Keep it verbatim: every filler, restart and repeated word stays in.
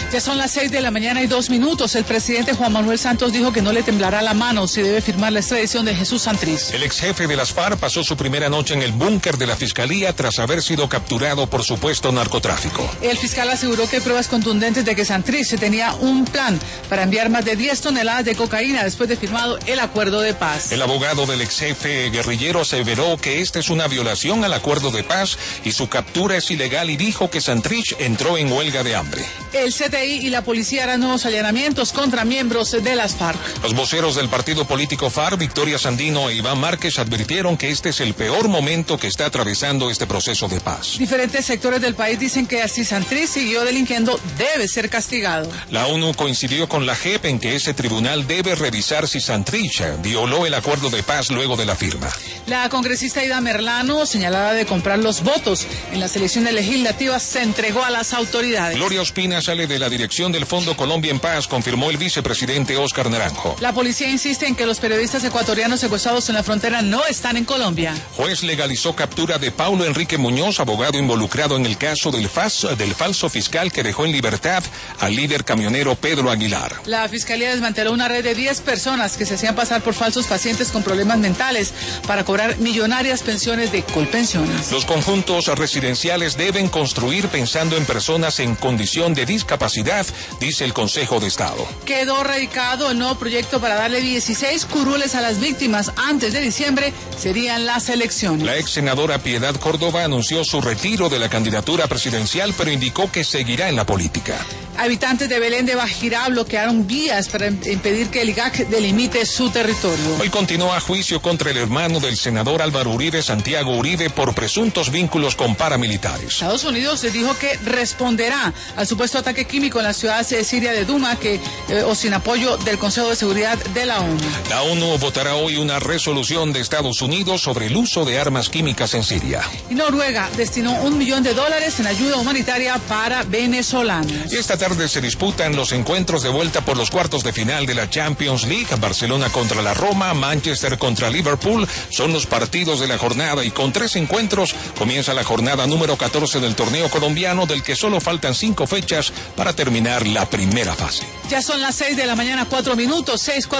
Ya son las seis de la mañana y dos minutos. El presidente Juan Manuel Santos dijo que no le temblará la mano si debe firmar la extradición de Jesús Santrich. El ex jefe de las FARC pasó su primera noche en el búnker de la Fiscalía tras haber sido capturado por supuesto narcotráfico. El fiscal aseguró que hay pruebas contundentes de que Santrich tenía un plan para enviar más de diez toneladas de cocaína después de firmado el acuerdo de paz. El abogado del ex jefe guerrillero aseveró que esta es una violación al acuerdo de paz y su captura es ilegal y dijo que Santrich entró en huelga de hambre. El C T I y la policía harán nuevos allanamientos contra miembros de las FARC. Los voceros del partido político FARC, Victoria Sandino e Iván Márquez, advirtieron que este es el peor momento que está atravesando este proceso de paz. Diferentes sectores del país dicen que si Santrich siguió delinquiendo, debe ser castigado. La ONU coincidió con la J E P en que ese tribunal debe revisar si Santrich violó el acuerdo de paz luego de la firma. La congresista Ida Merlano, señalada de comprar los votos en las elecciones legislativas, se entregó a las autoridades. Gloria Ospina sale de la dirección del Fondo Colombia en Paz, confirmó el vicepresidente Óscar Naranjo. La policía insiste en que los periodistas ecuatorianos secuestrados en la frontera no están en Colombia. Juez legalizó captura de Paulo Enrique Muñoz, abogado involucrado en el caso del, fas, del falso fiscal que dejó en libertad al líder camionero Pedro Aguilar. La fiscalía desmanteló una red de diez personas que se hacían pasar por falsos pacientes con problemas mentales para cobrar millonarias pensiones de Colpensiones. Los conjuntos residenciales deben construir pensando en personas en condición de discapacidad, dice el Consejo de Estado. Quedó radicado el nuevo proyecto para darle dieciséis curules a las víctimas. Antes de diciembre serían las elecciones. La ex senadora Piedad Córdoba anunció su retiro de la candidatura presidencial, pero indicó que seguirá en la política. Habitantes de Belén de Bajirá bloquearon vías para impedir que el I G A C delimite su territorio. Hoy continúa juicio contra el hermano del senador Álvaro Uribe, Santiago Uribe, por presuntos vínculos con paramilitares. Estados Unidos dijo que responderá al supuesto ataque químico en la ciudad de Siria de Duma, que eh, o sin apoyo del Consejo de Seguridad de la ONU. La ONU votará hoy una resolución de Estados Unidos sobre el uso de armas químicas en Siria. Y Noruega destinó un millón de dólares en ayuda humanitaria para venezolanos. Y esta tarde se disputan los encuentros de vuelta por los cuartos de final de la Champions League. Barcelona contra la Roma, Manchester contra Liverpool son los partidos de la jornada, y con tres encuentros comienza la jornada número catorce del torneo colombiano, del que solo faltan cinco fechas para terminar la primera fase. Ya son las seis de la mañana, cuatro minutos, seis, cuatro.